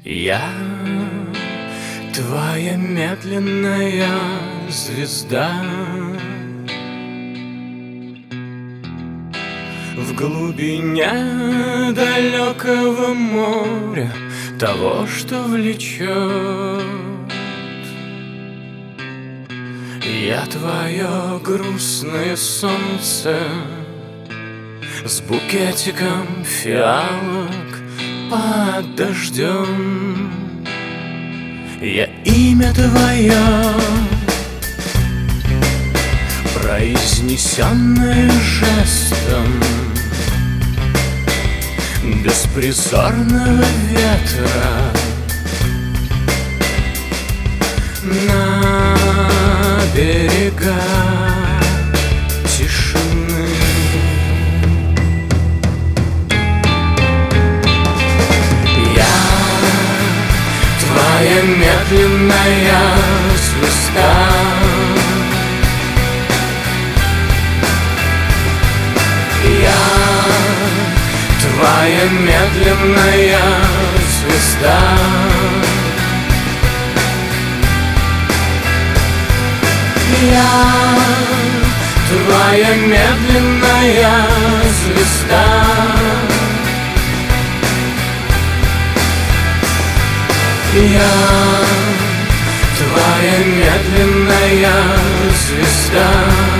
Я твоя медленная звезда в глубине далекого моря, того, что влечет. Я твое грустное солнце с букетиком фиалок под дождем. Я имя твое, произнесенное жестом беспризорного ветра на берега тишины. Я твоя медленная звезда, я твоя медленная звезда. Я твоя медленная звезда. Я твоя медленная звезда.